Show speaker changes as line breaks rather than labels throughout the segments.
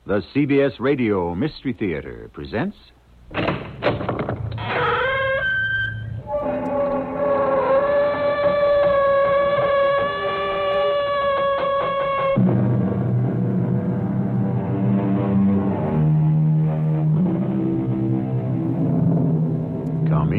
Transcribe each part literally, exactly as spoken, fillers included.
The C B S Radio Mystery Theater presents... Come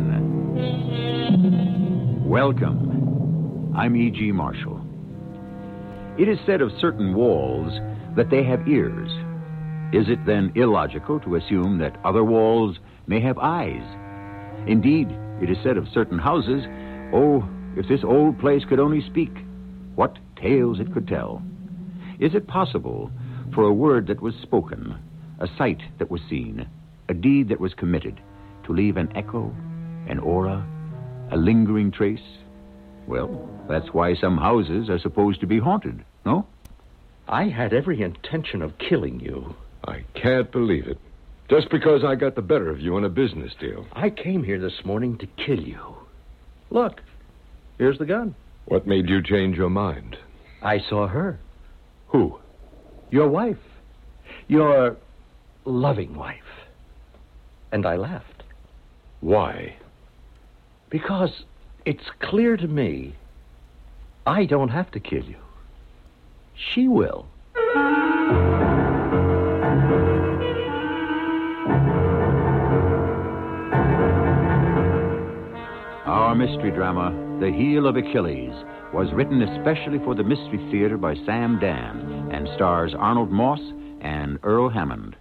in. Welcome. I'm E G. Marshall. It is said of certain walls that they have ears. Is it then illogical to assume that other walls may have eyes? Indeed, it is said of certain houses, oh, if this old place could only speak, what tales it could tell. Is it possible for a word that was spoken, a sight that was seen, a deed that was committed, to leave an echo, an aura, a lingering trace? Well, that's why some houses are supposed to be haunted, no?
I had every intention of killing you.
I can't believe it. Just because I got the better of you in a business deal.
I came here this morning to kill you. Look, here's the gun.
What made you change your mind?
I saw her.
Who?
Your wife. Your loving wife. And I laughed.
Why?
Because it's clear to me I don't have to kill you. She will.
Our mystery drama, The Heel of Achilles, was written especially for the Mystery Theater by Sam Dan and stars Arnold Moss and Earl Hammond.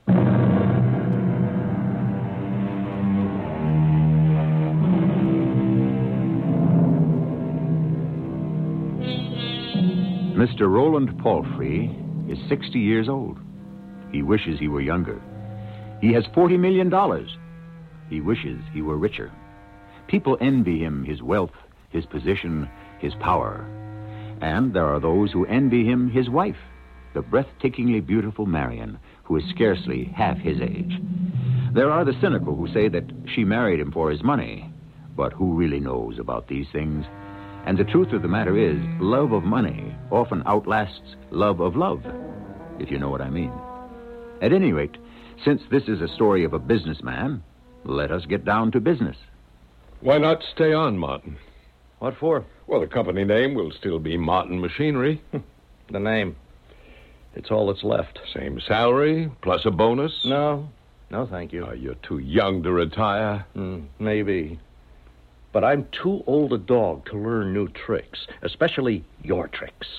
Mister Roland Palfrey is sixty years old. He wishes he were younger. He has forty million dollars. He wishes he were richer. People envy him his wealth, his position, his power. And there are those who envy him his wife, the breathtakingly beautiful Marion, who is scarcely half his age. There are the cynical who say that she married him for his money. But who really knows about these things? And the truth of the matter is, love of money often outlasts love of love, if you know what I mean. At any rate, since this is a story of a businessman, let us get down to business.
Why not stay on, Martin?
What for?
Well, the company name will still be Martin Machinery.
The name. It's all that's left.
Same salary, plus a bonus?
No. No, thank you.
Uh, you're too young to retire.
Mm, maybe. But I'm too old a dog to learn new tricks, especially your tricks.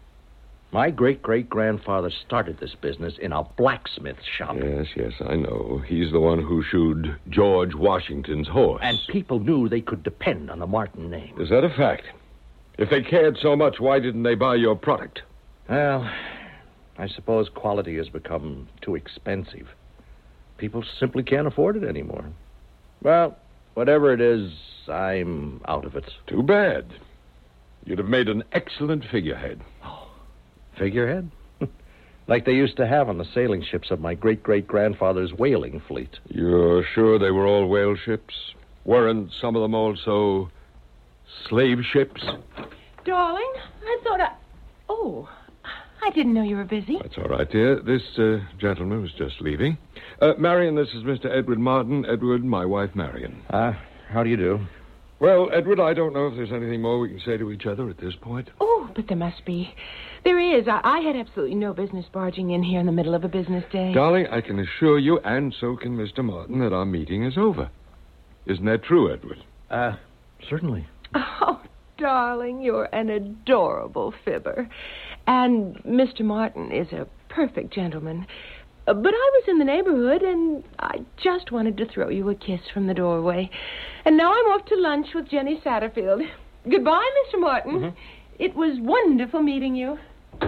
My great-great-grandfather started this business in a blacksmith shop.
Yes, yes, I know. He's the one who shoed George Washington's horse.
And people knew they could depend on the Martin name.
Is that a fact? If they cared so much, why didn't they buy your product?
Well, I suppose quality has become too expensive. People simply can't afford it anymore. Well, whatever it is, I'm out of it.
Too bad. You'd have made an excellent figurehead.
Oh, figurehead? Like they used to have on the sailing ships of my great-great-grandfather's whaling fleet.
You're sure they were all whale ships? Weren't some of them also slave ships?
Darling, I thought I... Oh, I didn't know you were busy.
That's all right, dear. This uh, gentleman was just leaving. Uh, Marion, this is Mister Edward Martin. Edward, my wife, Marion.
Ah, uh, how do you do?
Well, Edward, I don't know if there's anything more we can say to each other at this point.
Oh, but there must be. There is. I, I had absolutely no business barging in here in the middle of a business day.
Darling, I can assure you, and so can Mister Martin, that our meeting is over. Isn't that true, Edward?
Uh, certainly.
Oh, darling, you're an adorable fibber. And Mister Martin is a perfect gentleman. Uh, but I was in the neighborhood, and I just wanted to throw you a kiss from the doorway. And now I'm off to lunch with Jenny Satterfield. Goodbye, Mister Martin. Mm-hmm. It was wonderful meeting you.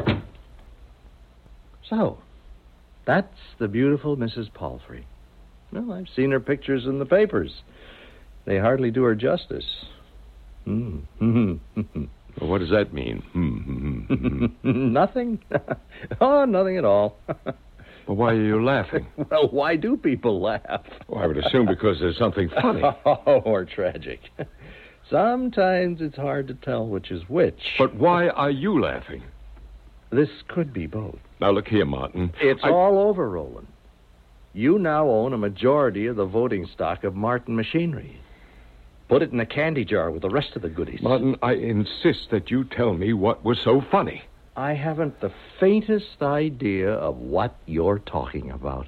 So, that's the beautiful Missus Palfrey. Well, I've seen her pictures in the papers. They hardly do her justice. Mm.
Well, what does that mean?
Nothing. Oh, nothing at all.
Well, why are you laughing?
Well, why do people laugh?
Well, I would assume because there's something funny.
Oh, or tragic. Sometimes it's hard to tell which is which.
But why are you laughing?
This could be both.
Now, look here, Martin.
It's
I...
all over, Roland. You now own a majority of the voting stock of Martin Machinery. Put it in a candy jar with the rest of the goodies.
Martin, I insist that you tell me what was so funny.
I haven't the faintest idea of what you're talking about.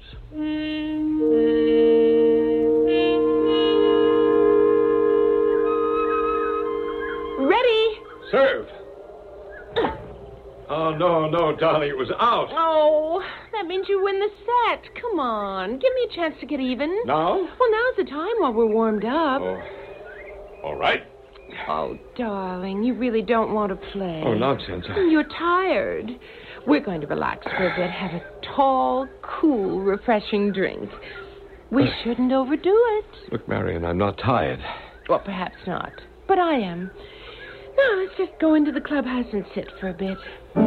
Ready?
Serve. Oh, no, no, darling, it was out.
Oh, that means you win the set. Come on, give me a chance to get even.
Now?
Well, now's the time while we're warmed up.
Oh, all right.
Oh, darling, you really don't want to play.
Oh, nonsense.
You're tired. We're going to relax for a bit, have a tall, cool, refreshing drink. We uh, shouldn't overdo it.
Look, Marion, I'm not tired.
Well, perhaps not, but I am. Now, let's just go into the clubhouse and sit for a bit.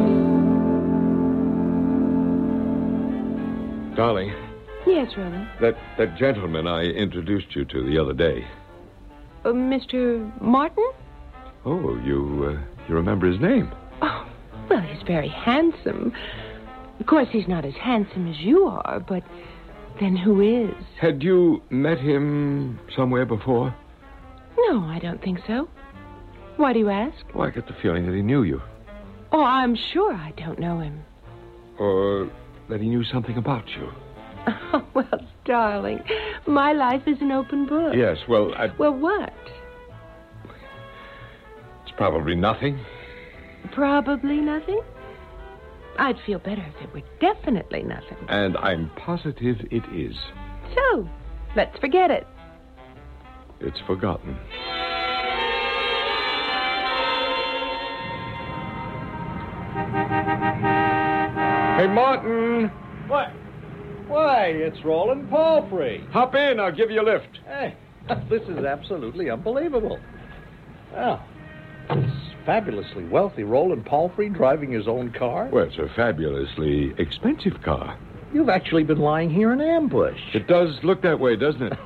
Darling.
Yes, Roland?
That, that gentleman I introduced you to the other day.
Uh, Mister Martin?
Oh, you, uh, you remember his name?
Oh, well, he's very handsome. Of course, he's not as handsome as you are, but then who is?
Had you met him somewhere before?
No, I don't think so. Why do you ask?
Well, I get the feeling that he knew you.
Oh, I'm sure I don't know him.
Or that he knew something about you.
Oh, well, darling, my life is an open book.
Yes, well, I...
Well, what?
It's probably nothing.
Probably nothing? I'd feel better if it were definitely nothing.
And I'm positive it is.
So, let's forget it.
It's forgotten. Hey, Martin.
What? Why, it's Roland Palfrey.
Hop in. I'll give you a lift.
Hey, this is absolutely unbelievable. Well, this fabulously wealthy Roland Palfrey driving his own car?
Well, it's a fabulously expensive car.
You've actually been lying here in ambush.
It does look that way, doesn't it?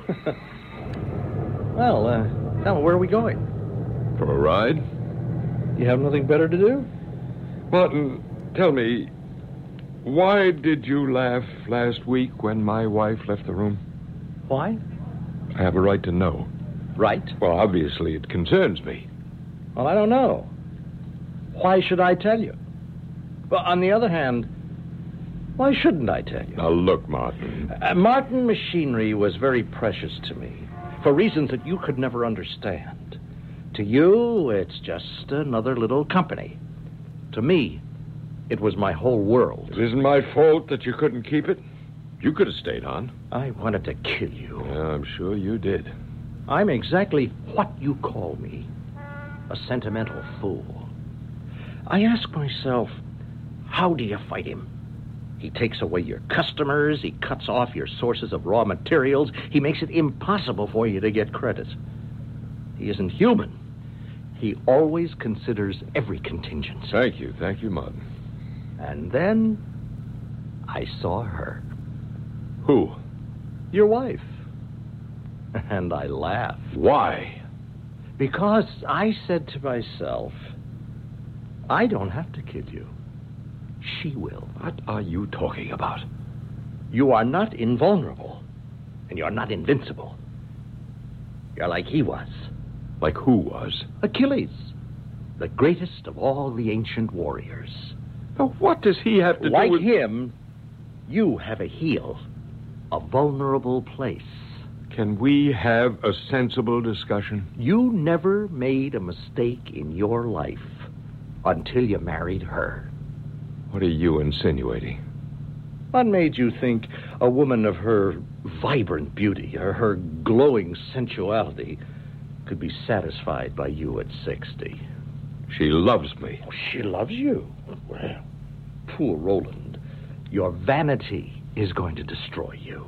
Well, uh, tell me, where are we going?
For a ride?
You have nothing better to do?
Martin, tell me, why did you laugh last week when my wife left the room?
Why?
I have a right to know.
Right?
Well, obviously it concerns me.
Well, I don't know. Why should I tell you? Well, on the other hand, why shouldn't I tell you?
Now, look, Martin.
Uh, Martin Machinery was very precious to me, for reasons that you could never understand. To you, it's just another little company. To me, it was my whole world.
It isn't my fault that you couldn't keep it. You could have stayed on.
I wanted to kill you.
Yeah, I'm sure you did.
I'm exactly what you call me. A sentimental fool. I ask myself, how do you fight him? He takes away your customers. He cuts off your sources of raw materials. He makes it impossible for you to get credit. He isn't human. He always considers every contingency.
Thank you. Thank you, Martin.
And then I saw her.
Who?
Your wife. And I laughed.
Why?
Because I said to myself, I don't have to kill you. She will.
What are you talking about?
You are not invulnerable, and you're not invincible. You're like he was.
Like who was?
Achilles, the greatest of all the ancient warriors.
Now, what does he have to
like
do with...
Like him, you have a heel, a vulnerable place.
Can we have a sensible discussion?
You never made a mistake in your life until you married her.
What are you insinuating?
What made you think a woman of her vibrant beauty, or her glowing sensuality, could be satisfied by you at sixty?
She loves me.
Oh, she loves you? Well, poor Roland, your vanity is going to destroy you.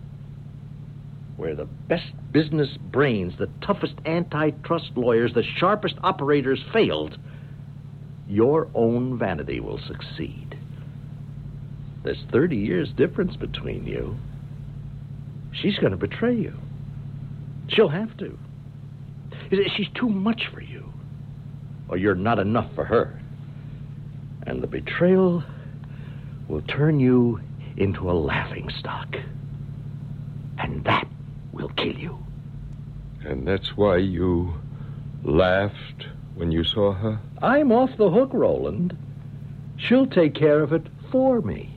Where the best business brains, the toughest antitrust lawyers, the sharpest operators failed, your own vanity will succeed. There's thirty years difference between you. She's going to betray you. She'll have to. She's too much for you, or you're not enough for her. And the betrayal will turn you into a laughingstock. And that will kill you.
And that's why you laughed when you saw her?
I'm off the hook, Roland. She'll take care of it for me.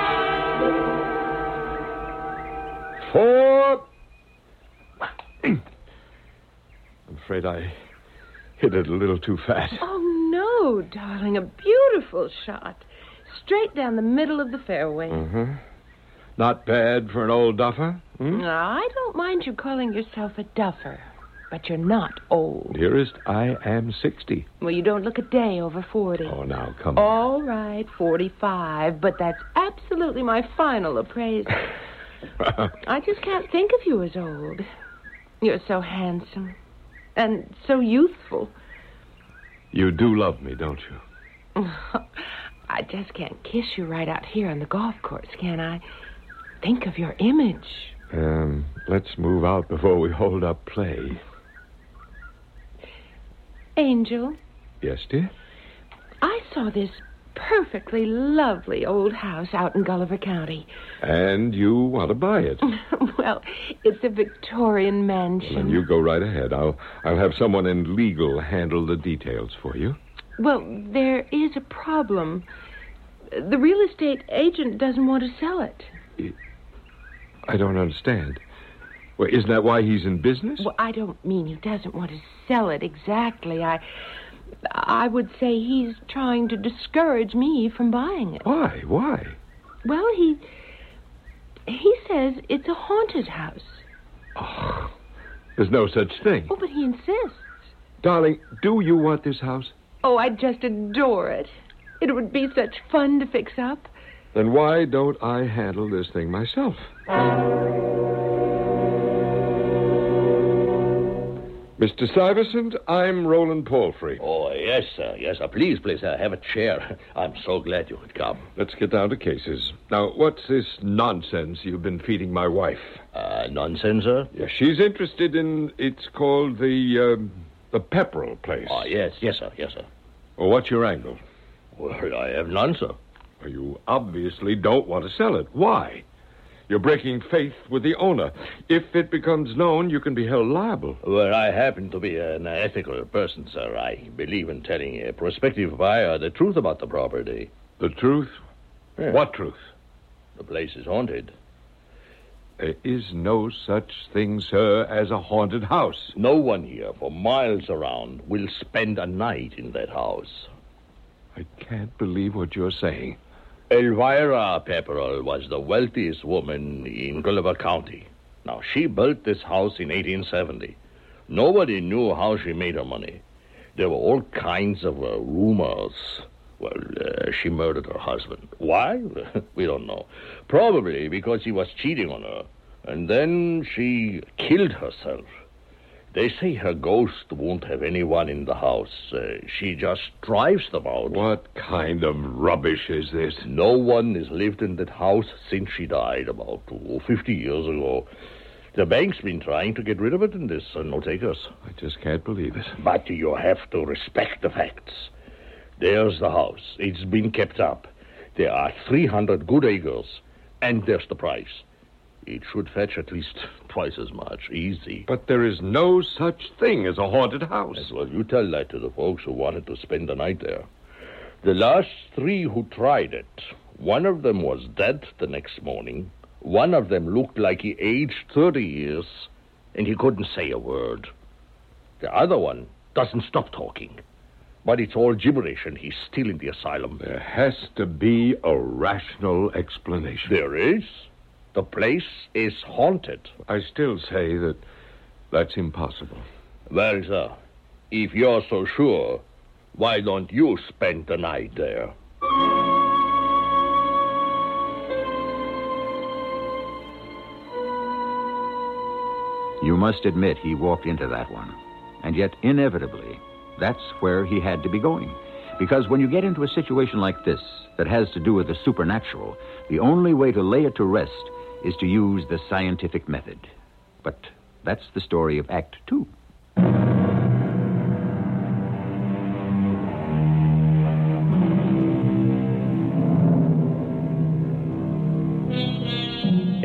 Four. I'm afraid I hit it a little too fast.
Oh, no, darling. A beautiful shot. Straight down the middle of the fairway.
Mm-hmm. Not bad for an old duffer. Hmm?
No, I don't mind you calling yourself a duffer, but you're not old.
Dearest, I am sixty.
Well, you don't look a day over forty.
Oh, now, come on.
All right, forty-five, but that's absolutely my final appraisal. I just can't think of you as old. You're so handsome and so youthful.
You do love me, don't you?
I just can't kiss you right out here on the golf course, can I? Think of your image.
Um, let's move out before we hold up play.
Angel,
Yes, dear?
I saw this perfectly lovely old house out in Gulliver County.
And you want to buy it.
Well, it's a Victorian mansion.
Then you go right ahead. I'll I'll have someone in legal handle the details for you.
Well, there is a problem. The real estate agent doesn't want to sell it.
I don't understand. Well, isn't that why he's in business?
Well, I don't mean he doesn't want to sell it exactly. I I would say he's trying to discourage me from buying it.
Why? Why?
Well, he he says it's a haunted house.
Oh, there's no such thing.
Oh, but he insists.
Darling, do you want this house?
Oh, I'd just adore it. It would be such fun to fix up.
Then why don't I handle this thing myself? Mister Stuyvesant, I'm Roland Palfrey.
Oh, yes, sir. Yes, sir. Please, please, sir, have a chair. I'm so glad you could come.
Let's get down to cases. Now, what's this nonsense you've been feeding my wife?
Uh, nonsense, sir?
Yes, she's interested in, it's called the, um, the Pepperell place.
Oh, yes, yes, sir, yes, sir.
Well, what's your angle?
Well, I have none, sir.
Well, you obviously don't want to sell it. Why? You're breaking faith with the owner. If it becomes known, you can be held liable.
Well, I happen to be an ethical person, sir. I believe in telling a prospective buyer the truth about the property.
The truth?
Yeah.
What truth?
The place is haunted.
There is no such thing, sir, as a haunted house.
No one here for miles around will spend a night in that house.
I can't believe what you're saying.
Elvira Pepperell was the wealthiest woman in Gulliver County. Now, she built this house in eighteen seventy. Nobody knew how she made her money. There were all kinds of uh, rumors. Well, uh, she murdered her husband. Why? We don't know. Probably because he was cheating on her. And then she killed herself. They say her ghost won't have anyone in the house. Uh, she just drives them out.
What kind of rubbish is this?
No one has lived in that house since she died about oh, fifty years ago. The bank's been trying to get rid of it, and there's uh, no takers.
I just can't believe it.
But you have to respect the facts. There's the house. It's been kept up. There are three hundred good acres, and there's the price. It should fetch at least twice as much. Easy.
But there is no such thing as a haunted house.
Yes, well, you tell that to the folks who wanted to spend the night there. The last three who tried it, one of them was dead the next morning. One of them looked like he aged thirty years, and he couldn't say a word. The other one doesn't stop talking. But it's all gibberish, and he's still in the asylum.
There has to be a rational explanation.
There is. The place is haunted.
I still say that that's impossible.
Well, sir, if you're so sure, why don't you spend the night there?
You must admit he walked into that one. And yet, inevitably, that's where he had to be going. Because when you get into a situation like this that has to do with the supernatural, the only way to lay it to rest is to use the scientific method. But that's the story of Act Two.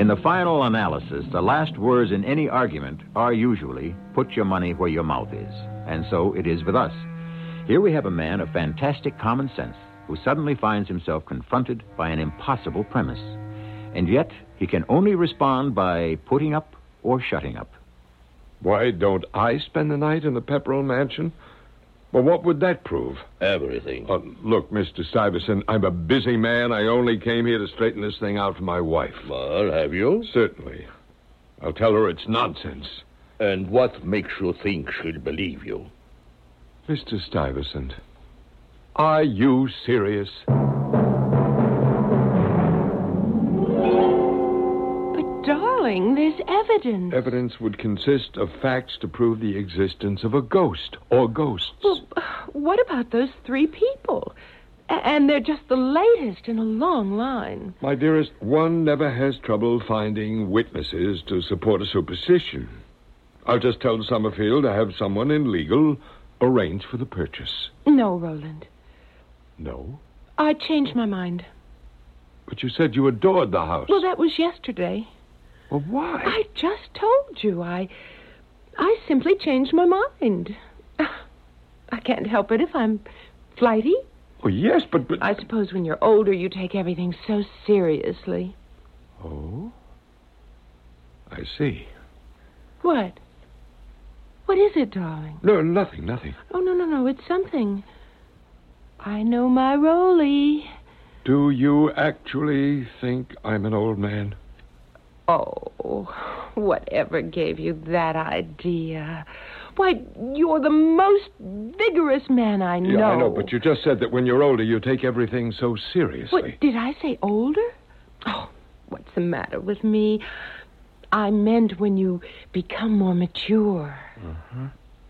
In the final analysis, the last words in any argument are usually, put your money where your mouth is. And so it is with us. Here we have a man of fantastic common sense who suddenly finds himself confronted by an impossible premise. And yet, he can only respond by putting up or shutting up.
Why don't I spend the night in the Pepperell Mansion? Well, what would that prove?
Everything.
Uh, look, Mister Stuyvesant, I'm a busy man. I only came here to straighten this thing out for my wife.
Well, have you?
Certainly. I'll tell her it's nonsense.
And what makes you think she'll believe you?
Mister Stuyvesant, are you serious?
Darling, there's evidence.
Evidence would consist of facts to prove the existence of a ghost or ghosts.
Well, what about those three people? A- and they're just the latest in a long line.
My dearest, one never has trouble finding witnesses to support a superstition. I'll just tell Summerfield to have someone in legal arrange for the purchase.
No, Roland.
No?
I changed my mind.
But you said you adored the house.
Well, that was yesterday.
Well, why?
I just told you. I I simply changed my mind. I can't help it if I'm flighty.
Oh, yes, but... but...
I suppose when you're older, you take everything so seriously.
Oh? I see.
What? What is it, darling?
No, nothing, nothing.
Oh, no, no, no. It's something. I know my Rolly.
Do you actually think I'm an old man?
Oh, whatever gave you that idea? Why, you're the most vigorous man I know.
Yeah, I know, but you just said that when you're older, you take everything so seriously.
What, did I say older? Oh, what's the matter with me? I meant when you become more mature.
Uh-huh.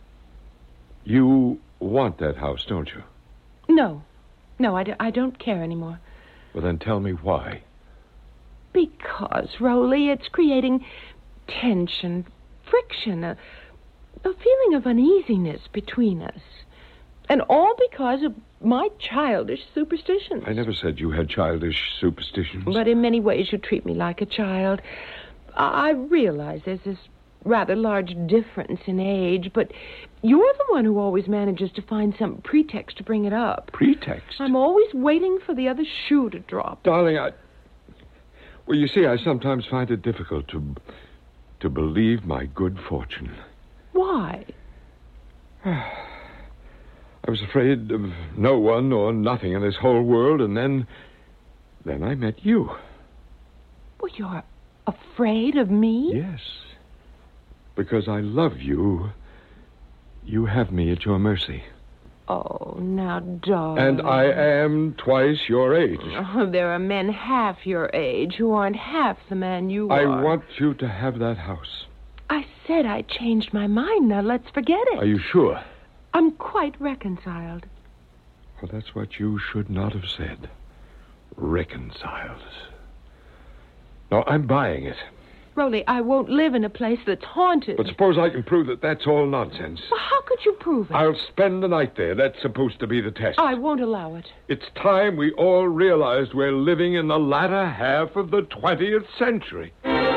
You want that house, don't you?
No. No, I, d- I don't care anymore.
Well, then tell me why.
Because, Rolly, it's creating tension, friction, a, a feeling of uneasiness between us. And all because of my childish superstitions.
I never said you had childish superstitions.
But in many ways you treat me like a child. I, I realize there's this rather large difference in age, but you're the one who always manages to find some pretext to bring it up.
Pretext?
I'm always waiting for the other shoe to drop.
Darling, I... Well, you see, I sometimes find it difficult to... to believe my good fortune.
Why?
I was afraid of no one or nothing in this whole world, and then... then I met you.
Well, you're afraid of me?
Yes. Because I love you. You have me at your mercy.
Oh, now, darling.
And I am twice your age.
Oh, there are men half your age who aren't half the man you
I
are.
want you to have that house.
I said I changed my mind. Now, let's forget it.
Are you sure?
I'm quite reconciled.
Well, that's what you should not have said. Reconciled. No, I'm buying it.
Rolly, I won't live in a place that's haunted.
But suppose I can prove that that's all nonsense.
Well, how could you prove it?
I'll spend the night there. That's supposed to be the test.
I won't allow it.
It's time we all realized we're living in the latter half of the twentieth century.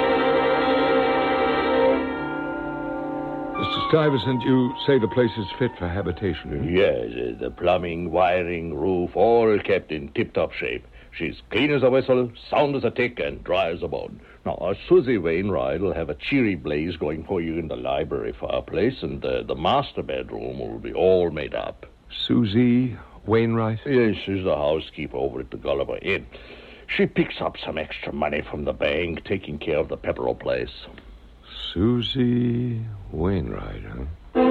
Mister Stuyvesant, you say the place is fit for habitation.
Yes, uh, the plumbing, wiring, roof, all kept in tip-top shape. She's clean as a whistle, sound as a tick, and dry as a bone. Now, uh, Susie Wainwright will have a cheery blaze going for you in the library fireplace, and uh, the master bedroom will be all made up.
Susie Wainwright?
Yes, she's the housekeeper over at the Gulliver Inn. She picks up some extra money from the bank, taking care of the Pepperell place.
Susie Wainwright, huh?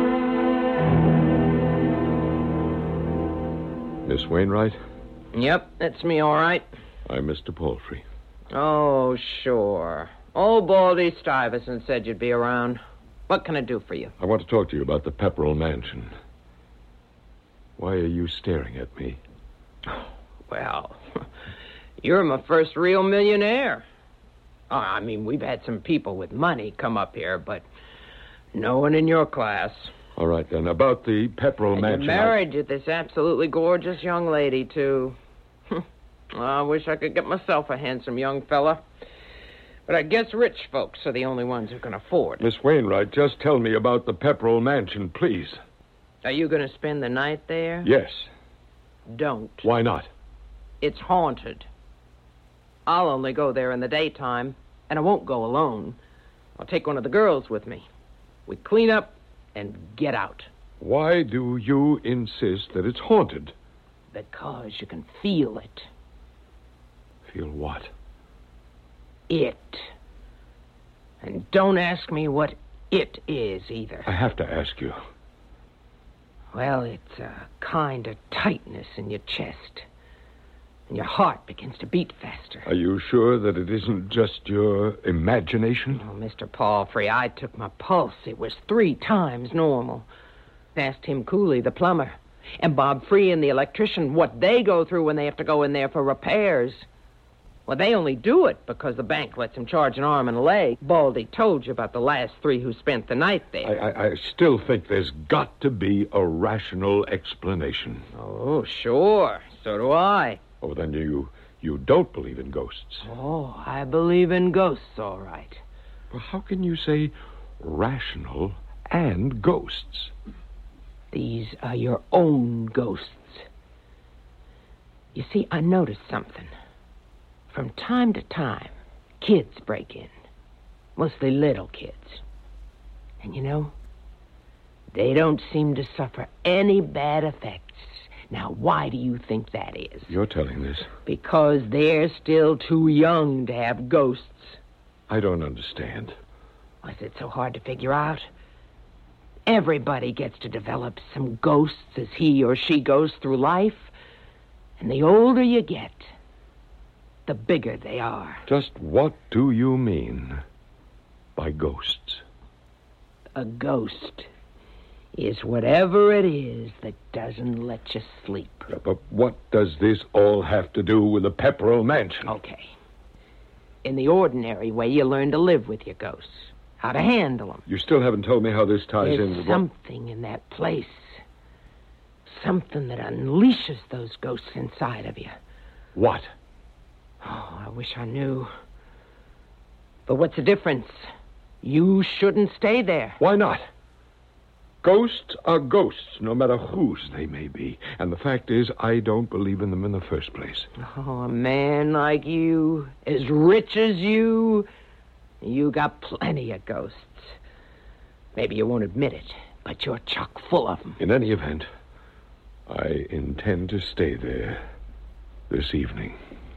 Miss Wainwright?
Yep, that's me, all right.
I'm Mister Palfrey.
Oh, sure. Old Baldy Stuyvesant said you'd be around. What can I do for you?
I want to talk to you about the Pepperell Mansion. Why are you staring at me?
Well, you're my first real millionaire. Oh, I mean, we've had some people with money come up here, but no one in your class.
All right, then. About the Pepperell
And
Mansion...
you're married to this absolutely gorgeous young lady, too. I wish I could get myself a handsome young fella. But I guess rich folks are the only ones who can afford it.
Miss Wainwright, just tell me about the Pepperell Mansion, please.
Are you going to spend the night there?
Yes.
Don't.
Why not?
It's haunted. I'll only go there in the daytime, and I won't go alone. I'll take one of the girls with me. We clean up and get out.
Why do you insist that it's haunted?
Because you can feel it.
Feel what?
It. And don't ask me what it is either.
I have to ask you.
Well, it's a kind of tightness in your chest. And your heart begins to beat faster.
Are you sure that it isn't just your imagination?
Oh, Mister Palfrey, I took my pulse. It was three times normal. Asked him Cooley, the plumber, and Bob Free and the electrician what they go through when they have to go in there for repairs. Well, they only do it because the bank lets them charge an arm and a leg. Baldy told you about the last three who spent the night there.
I, I, I still think there's got to be a rational explanation.
Oh, sure. So do I.
Oh, then you you don't believe in ghosts.
Oh, I believe in ghosts, all right.
Well, how can you say rational and ghosts?
These are your own ghosts. You see, I noticed something. From time to time, kids break in. Mostly little kids. And you know, they don't seem to suffer any bad effects. Now, why do you think that is?
You're telling this.
Because they're still too young to have ghosts.
I don't understand.
Was it so hard to figure out? Everybody gets to develop some ghosts as he or she goes through life. And the older you get, the bigger they are.
Just what do you mean by ghosts?
A ghost is whatever it is that doesn't let you sleep.
But what does this all have to do with the Pepperell Mansion?
Okay. In the ordinary way, you learn to live with your ghosts. How to handle them.
You still haven't told me how this ties
There's
in with
something in that place. Something that unleashes those ghosts inside of you.
What?
Oh, I wish I knew. But what's the difference? You shouldn't stay there.
Why not? Ghosts are ghosts, no matter whose they may be. And the fact is, I don't believe in them in the first place.
Oh, a man like you, as rich as you, you got plenty of ghosts. Maybe you won't admit it, but you're chock full of them.
In any event, I intend to stay there this evening.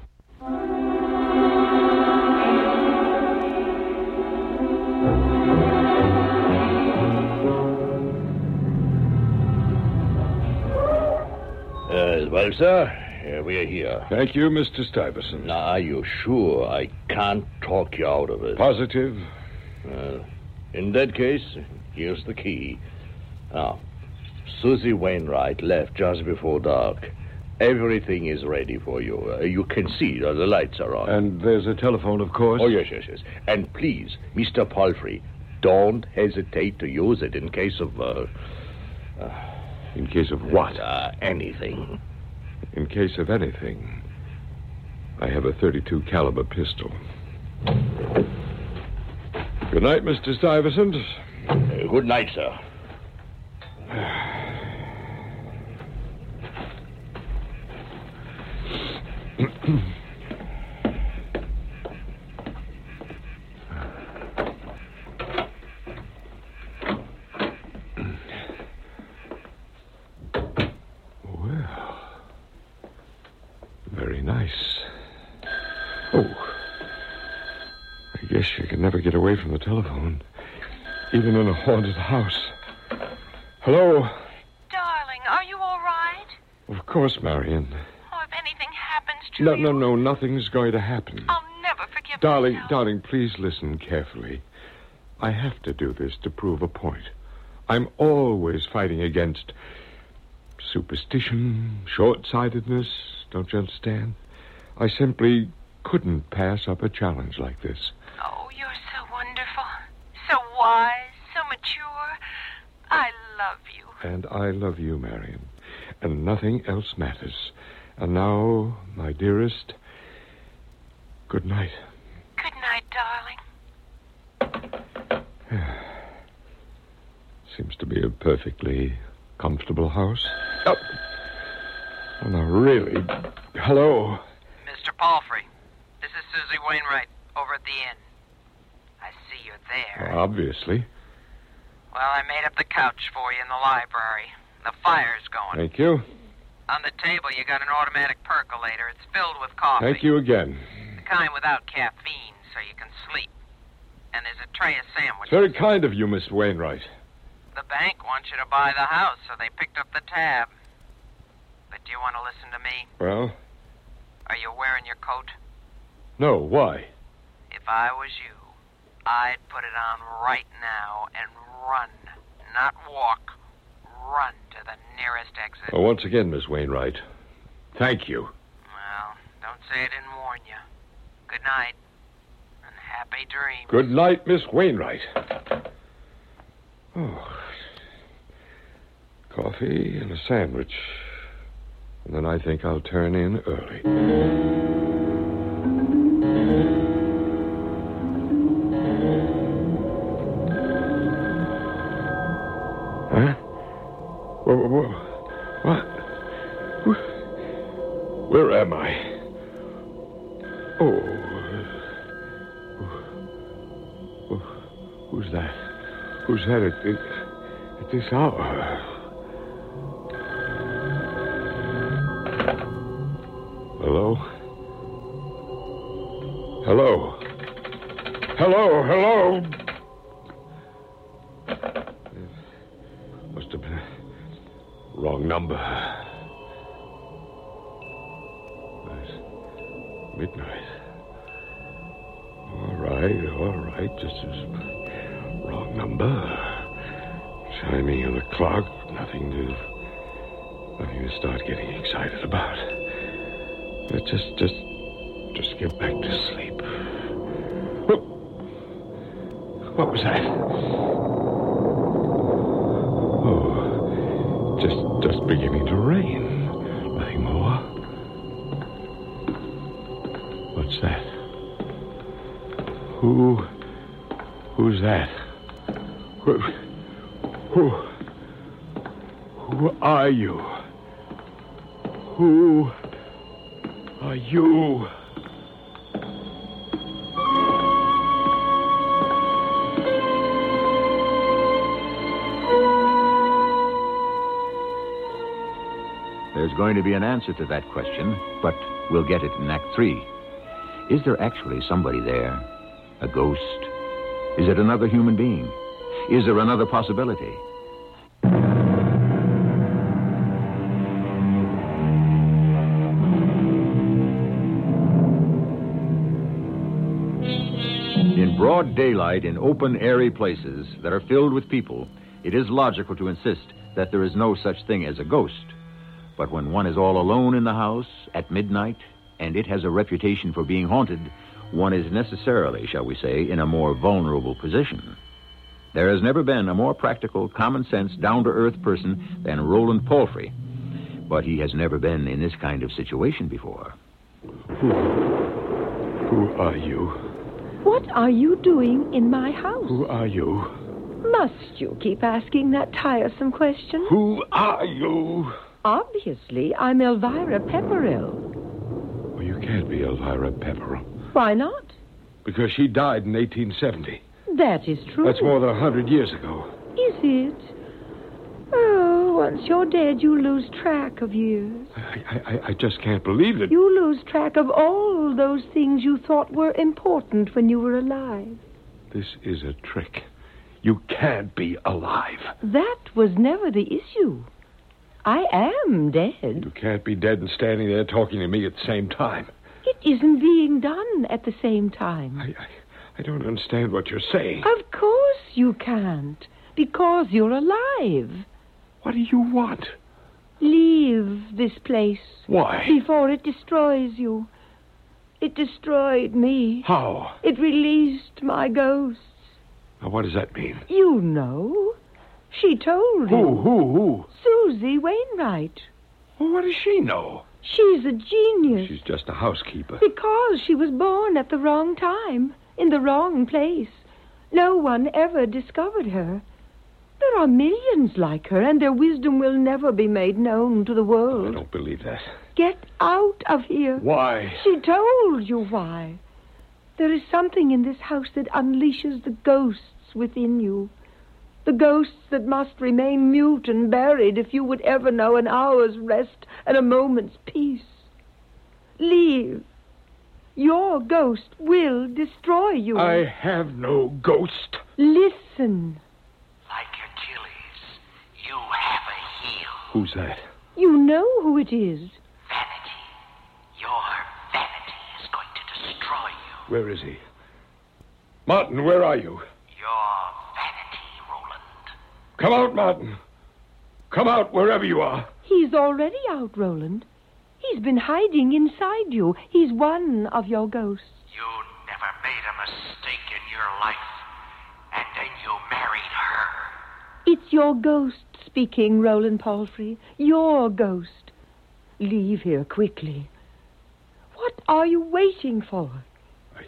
Uh, well, sir, uh, we're here.
Thank you, Mister Stuyvesant.
Now, are you sure I can't talk you out of it?
Positive?
Well, in that case, here's the key. Now, Susie Wainwright left just before dark. Everything is ready for you. Uh, you can see uh, the lights are on.
And there's a telephone, of course?
Oh, yes, yes, yes. And please, Mister Palfrey, don't hesitate to use it in case of... Uh, uh,
In case of what?
Uh, anything.
In case of anything, I have a thirty-two caliber pistol. Good night, Mister Stuyvesant.
Uh, good night, sir.
Very nice. Oh. I guess you can never get away from the telephone, even in a haunted house. Hello?
Darling, are you all right?
Of course, Marion.
Oh, if anything happens to
No,
you...
no, no, nothing's going to happen.
I'll never forgive
Darling,
myself.
darling, please listen carefully. I have to do this to prove a point. I'm always fighting against superstition, short-sightedness, don't you understand? I simply couldn't pass up a challenge like this.
Oh, you're so wonderful. So wise, so mature. I love you.
And I love you, Marion. And nothing else matters. And now, my dearest, good night.
Good night. night, darling.
Seems to be a perfectly comfortable house. Oh, oh no, really. Hello.
Mister Palfrey, this is Susie Wainwright over at the inn. I see you're there.
Obviously.
Well, I made up the couch for you in the library. The fire's going.
Thank you.
On the table, you got an automatic percolator. It's filled with coffee.
Thank you again.
The kind without caffeine, so you can sleep. And there's a tray of sandwiches.
Very kind of you, Miss Wainwright.
The bank wants you to buy the house, so they picked up the tab. But do you want to listen to me?
Well?
Are you wearing your coat?
No, why?
If I was you, I'd put it on right now and run. Not walk. Run to the nearest exit.
Well, once again, Miss Wainwright, thank you.
Well, don't say I didn't warn you. Good night. And happy dreams.
Good night, Miss Wainwright. Oh. Coffee and a sandwich. And then I think I'll turn in early. Huh? Whoa, whoa, whoa. What? Where am I? Oh. Who's that? Who's that at, at, at this hour? Hello? Hello? Hello, hello? Must have been a wrong number. It's midnight. All right, all right. Just as wrong number. Chiming of the clock. Nothing to, nothing to start getting excited about. Let's just, just, just get back to sleep. What, what was that? Oh, just, just beginning to rain. Nothing more. What's that? Who, who's that? Who, who, who are you? Who are you?
There's going to be an answer to that question, but we'll get it in Act Three. Is there actually somebody there? A ghost? Is it another human being? Is there another possibility? In broad daylight, in open, airy places that are filled with people, it is logical to insist that there is no such thing as a ghost. But when one is all alone in the house at midnight, and it has a reputation for being haunted, one is necessarily, shall we say, in a more vulnerable position. There has never been a more practical, common-sense, down-to-earth person than Roland Palfrey. But he has never been in this kind of situation before.
Who, who are you?
What are you doing in my house?
Who are you?
Must you keep asking that tiresome question?
Who are you?
Obviously, I'm Elvira Pepperell.
Well, you can't be Elvira Pepperell.
Why not?
Because she died in eighteen seventy.
That is true.
That's more than a hundred years ago.
Is it? Oh, once you're dead, you lose track of years.
I, I, I just can't believe it.
You lose track of all those things you thought were important when you were alive.
This is a trick. You can't be alive.
That was never the issue. I am dead.
You can't be dead and standing there talking to me at the same time.
It isn't being done at the same time.
I, I, I don't understand what you're saying.
Of course you can't, because you're alive.
What do you want?
Leave this place.
Why?
Before it destroys you. It destroyed me.
How?
It released my ghosts.
Now, what does that mean?
You know. She told
Who,
you.
who, who?
Susie Wainwright.
Well, what does she know?
She's a genius.
She's just a housekeeper.
Because she was born at the wrong time. in the wrong place. No one ever discovered her. There are millions like her, and their wisdom will never be made known to the world.
I don't believe that.
Get out of here.
Why?
She told you why. There is something in this house that unleashes the ghosts within you. The ghosts that must remain mute and buried if you would ever know an hour's rest and a moment's peace. Leave. Your ghost will destroy you.
I have no ghost.
Listen.
Like Achilles, you have a heel.
Who's that?
You know who it is.
Vanity. Your vanity is going to destroy you.
Where is he? Martin, where are you?
Your vanity, Roland.
Come out, Martin. Come out wherever you are.
He's already out, Roland. He's been hiding inside you. He's one of your ghosts.
You never made a mistake in your life, and then you married her.
It's your ghost speaking, Roland Palfrey. Your ghost. Leave here quickly. What are you waiting for?
I...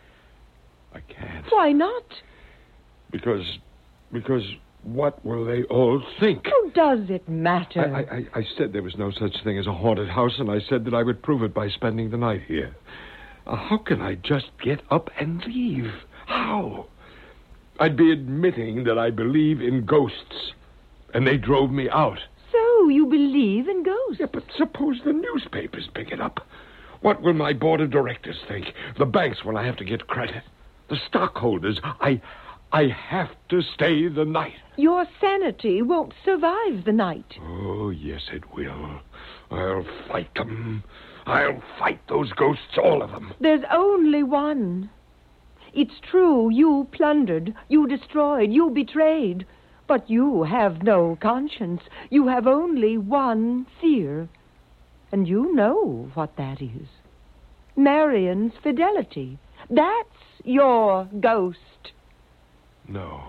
I can't.
Why not?
Because... Because what will they all think?
Who does it matter?
I, I, I said there was no such thing as a haunted house, and I said that I would prove it by spending the night here. Uh, how can I just get up and leave? How? I'd be admitting that I believe in ghosts, and they drove me out.
So you believe in ghosts?
Yeah, but suppose the newspapers pick it up. What will my board of directors think? The banks will I have to get credit. The stockholders, I... I have to stay the night.
Your sanity won't survive the night.
Oh, yes, it will. I'll fight them. I'll fight those ghosts, all of them.
There's only one. It's true, you plundered, you destroyed, you betrayed. But you have no conscience. You have only one fear. And you know what that is. Marion's fidelity. That's your ghost.
No.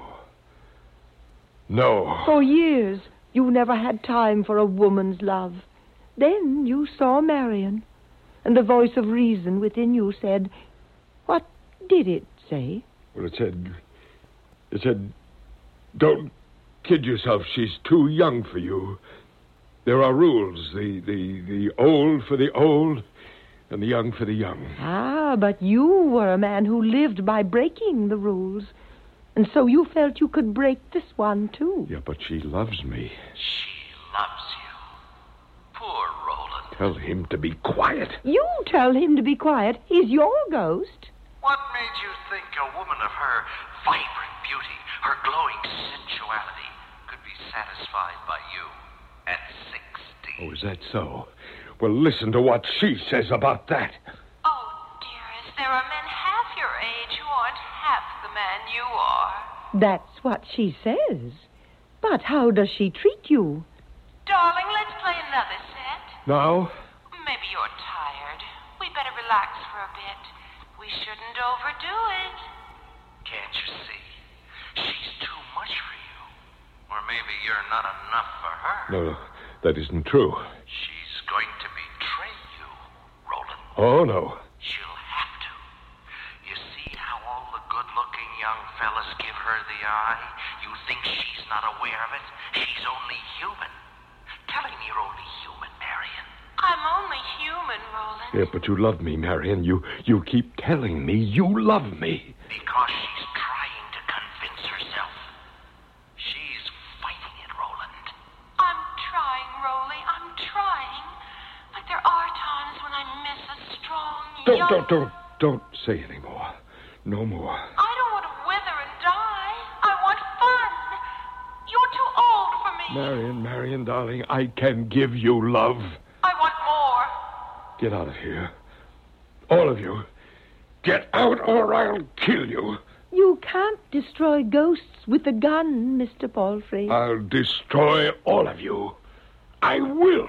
No.
For years, you never had time for a woman's love. Then you saw Marion, and the voice of reason within you said, what did it say?
Well, it said, it said, don't kid yourself. She's too young for you. There are rules, the, the, the old for the old and the young for the young.
Ah, but you were a man who lived by breaking the rules. And so you felt you could break this one, too.
Yeah, but she loves me.
She loves you. Poor Roland.
Tell him to be quiet.
You tell him to be quiet. He's your ghost.
What made you think a woman of her vibrant beauty, her glowing sensuality, could be satisfied by you at sixty?
Oh, is that so? Well, listen to what she says about that.
Oh, dearest, there are men half your age who aren't half the man you are.
That's what she says. But how does she treat you?
Darling, let's play another set.
Now?
Maybe you're tired. We better relax for a bit. We shouldn't overdo it.
Can't you see? She's too much for you. Or maybe you're not enough for her.
No, no, that isn't true.
She's going to betray you, Roland.
Oh, no.
She'll have to. You see how all the good-looking young fellas give her the eye? You think she's not aware of it? She's only human. Tell him you're only human, Marion.
I'm only human, Roland.
Yeah, but you love me, Marion. You, you keep telling me you love me.
Because she's trying to convince herself. She's fighting it, Roland.
I'm trying, Roly. I'm trying. But there are times when I miss a strong,
Don't,
young...
don't, don't, don't say any more. No more.
I don't want to wither and die. I want fun. You're too old for me.
Marion, Marion, darling, I can give you love.
I want more.
Get out of here. All of you. Get out or I'll kill you.
You can't destroy ghosts with a gun, Mister Palfrey.
I'll destroy all of you. I will.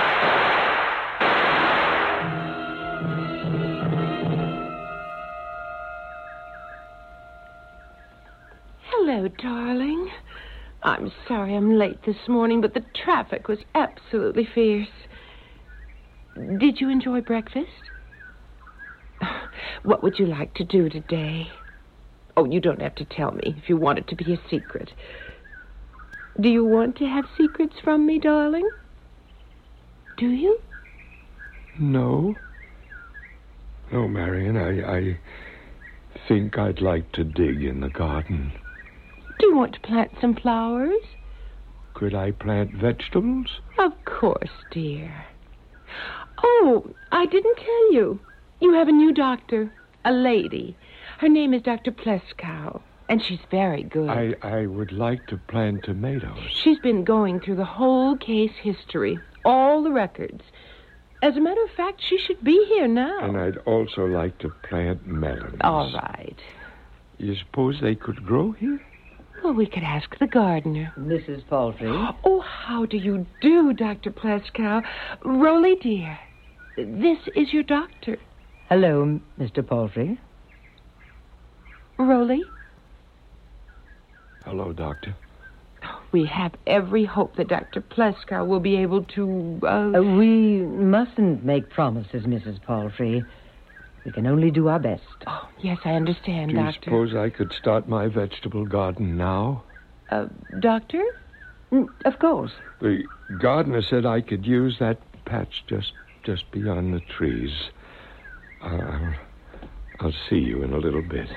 Hello, darling. I'm sorry I'm late this morning, but the traffic was absolutely fierce. Did you enjoy breakfast? What would you like to do today? Oh, you don't have to tell me if you want it to be a secret. Do you want to have secrets from me, darling? Do you?
No. No, Marion, I, I think I'd like to dig in the garden.
Do you want to plant some flowers?
Could I plant vegetables?
Of course, dear. Oh, I didn't tell you. You have a new doctor, a lady. Her name is Doctor Pleskow, and she's very good.
I, I would like to plant tomatoes.
She's been going through the whole case history, all the records. As a matter of fact, she should be here now.
And I'd also like to plant melons.
All right.
You suppose they could grow here?
Well, we could ask the gardener.
Missus Palfrey.
Oh, how do you do, Doctor Pleskow? Rolly, dear, this is your doctor.
Hello, Mister Palfrey.
Rolly?
Hello, Doctor.
We have every hope that Doctor Pleskow will be able to, uh...
uh... We mustn't make promises, Missus Palfrey. We can only do our best.
Oh, yes, I understand,
Do you
Doctor.
suppose I could start my vegetable garden now?
Uh, Doctor?
Mm, of course.
The gardener said I could use that patch just just beyond the trees. I'll, I'll see you in a little bit.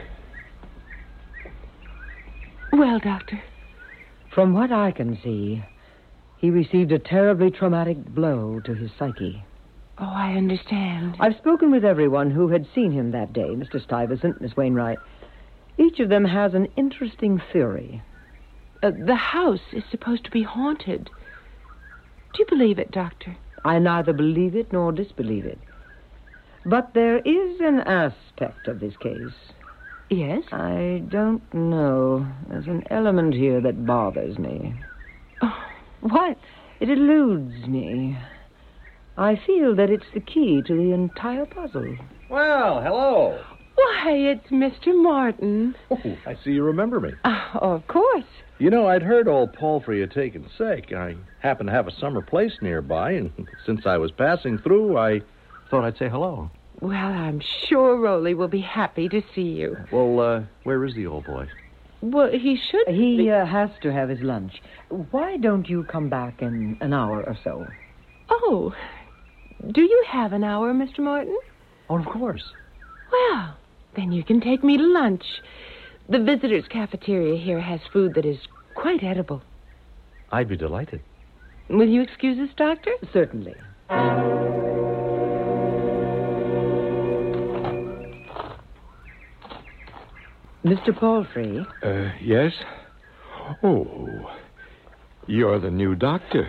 Well, Doctor?
From what I can see, he received a terribly traumatic blow to his psyche.
Oh, I understand.
I've spoken with everyone who had seen him that day, Mister Stuyvesant, Miss Wainwright. Each of them has an interesting theory.
Uh, the house is supposed to be haunted. Do you believe it, Doctor?
I neither believe it nor disbelieve it. But there is an aspect of this case.
Yes?
I don't know. There's an element here that bothers me.
Oh, what?
It eludes me. I feel that it's the key to the entire puzzle.
Well, hello.
Why, it's Mister Martin.
Oh, I see you remember me.
Uh, of course.
You know, I'd heard old Palfrey had taken sick. I happen to have a summer place nearby, and since I was passing through, I thought I'd say hello.
Well, I'm sure Rolly will be happy to see you.
Well, uh, where is the old boy?
Well, he should
He
be...
uh, has to have his lunch. Why don't you come back in an hour or so?
Oh, do you have an hour, Mister Martin?
Oh, of course.
Well, then you can take me to lunch. The visitors' cafeteria here has food that is quite edible.
I'd be delighted.
Will you excuse us, Doctor?
Certainly. Mister Palfrey?
Uh, yes? Oh, you're the new doctor.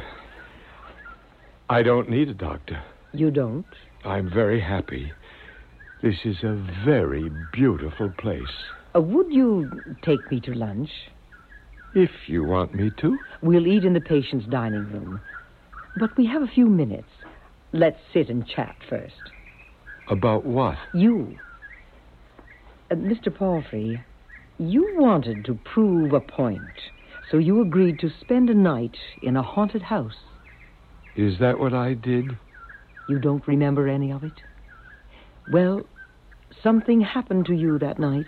I don't need a doctor.
You don't?
I'm very happy. This is a very beautiful place.
Uh, would you take me to lunch?
If you want me to.
We'll eat in the patient's dining room. But we have a few minutes. Let's sit and chat first.
About what?
You. Uh, Mister Palfrey, you wanted to prove a point, so you agreed to spend a night in a haunted house.
Is that what I did?
You don't remember any of it? Well, something happened to you that night.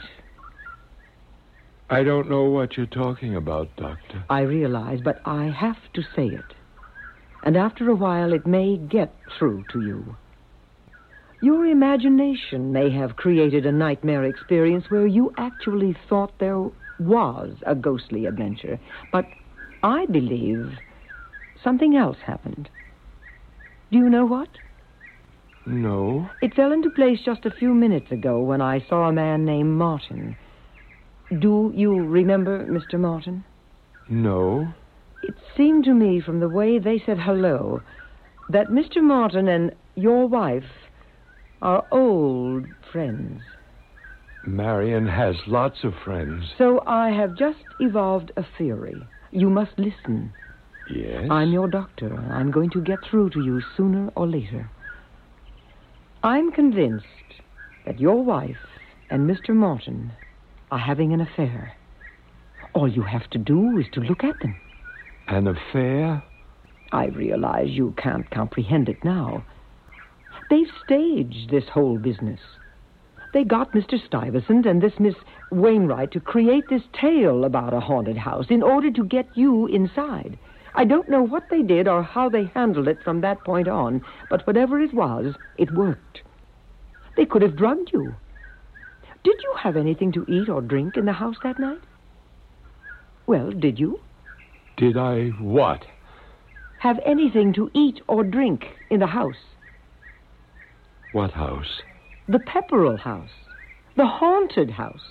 I don't know what you're talking about, Doctor.
I realize, but I have to say it. And after a while, it may get through to you. Your imagination may have created a nightmare experience where you actually thought there was a ghostly adventure. But I believe something else happened. Do you know what?
No.
It fell into place just a few minutes ago when I saw a man named Martin. Do you remember Mister Martin?
No.
It seemed to me from the way they said hello that Mister Martin and your wife are old friends.
Marion has lots of friends.
So I have just evolved a theory. You must listen.
Yes?
I'm your doctor. I'm going to get through to you sooner or later. I'm convinced that your wife and Mister Martin are having an affair. All you have to do is to look at them.
An affair?
I realize you can't comprehend it now. They've staged this whole business. They got Mister Stuyvesant and this Miss Wainwright to create this tale about a haunted house in order to get you inside. I don't know what they did or how they handled it from that point on, but whatever it was, it worked. They could have drugged you. Did you have anything to eat or drink in the house that night? Well, did you?
Did I what?
Have anything to eat or drink in the house?
What house?
The Pepperell house. The haunted house.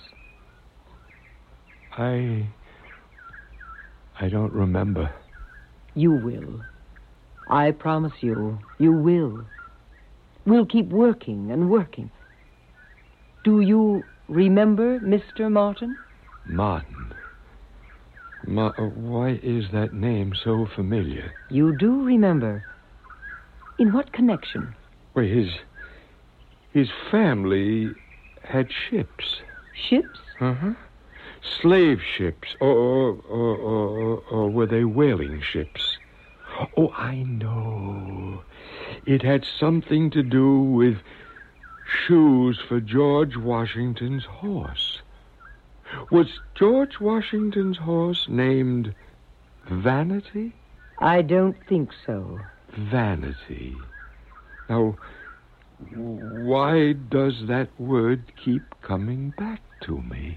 I... I don't remember.
You will. I promise you, you will. We'll keep working and working. Do you remember Mister Martin?
Martin? Ma- uh, why is that name so familiar?
You do remember. In what connection?
Well, his... his family had ships.
Ships?
Uh-huh. Slave ships, or, or, or, or, or were they whaling ships? Oh, I know. It had something to do with shoes for George Washington's horse. Was George Washington's horse named Vanity?
I don't think so.
Vanity. Now, why does that word keep coming back to me?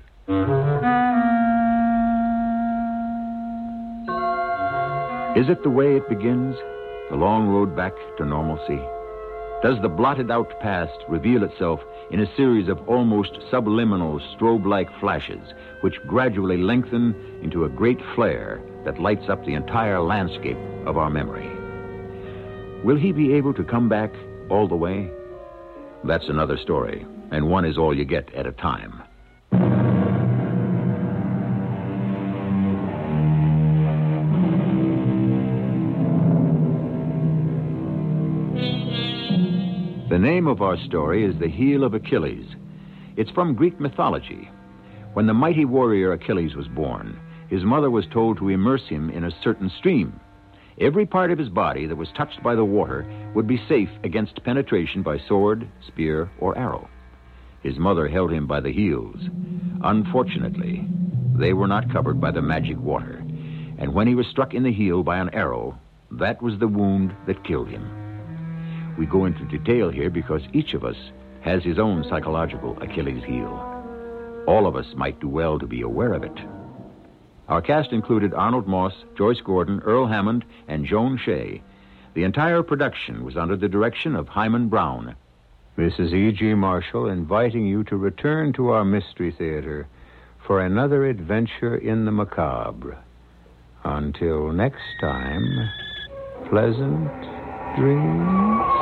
Is it the way it begins? The long road back to normalcy? Does the blotted-out past reveal itself in a series of almost subliminal strobe-like flashes which gradually lengthen into a great flare that lights up the entire landscape of our memory? Will he be able to come back all the way? That's another story, and one is all you get at a time. The name of our story is The Heel of Achilles. It's from Greek mythology. When the mighty warrior Achilles was born, his mother was told to immerse him in a certain stream. Every part of his body that was touched by the water would be safe against penetration by sword, spear, or arrow. His mother held him by the heels. Unfortunately, they were not covered by the magic water, and when he was struck in the heel by an arrow, that was the wound that killed him. We go into detail here because each of us has his own psychological Achilles heel. All of us might do well to be aware of it. Our cast included Arnold Moss, Joyce Gordon, Earl Hammond, and Joan Shea. The entire production was under the direction of Hyman Brown. This is E G. Marshall inviting you to return to our Mystery Theater for another adventure in the macabre. Until next time, pleasant dreams.